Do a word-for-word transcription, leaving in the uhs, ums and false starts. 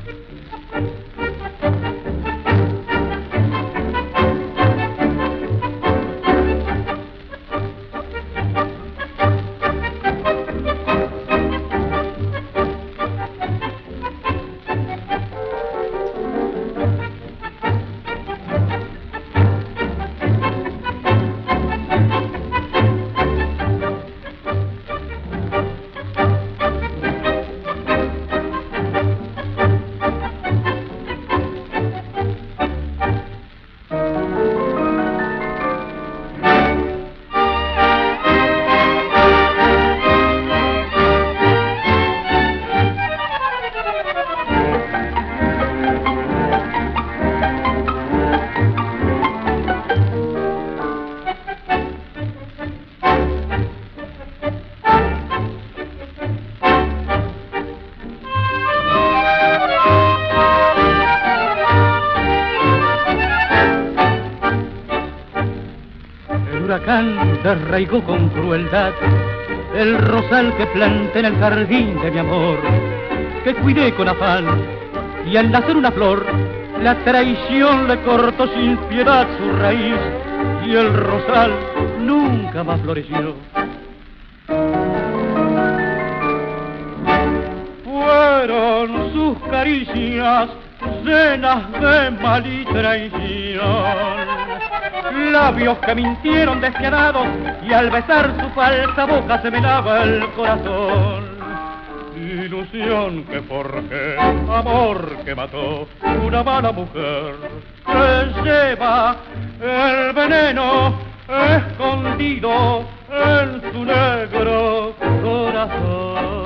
Desarraigó con crueldad el rosal que planté en el jardín de mi amor, que cuidé con afán, y al nacer una flor, la traición le cortó sin piedad su raíz, y el rosal nunca más floreció. Fueron sus caricias llenas de mal y traición, labios que mintieron despiadados, y al besar su falsa boca se me lava el corazón. Ilusión que forjé, amor que mató una mala mujer, que lleva el veneno escondido en su negro corazón.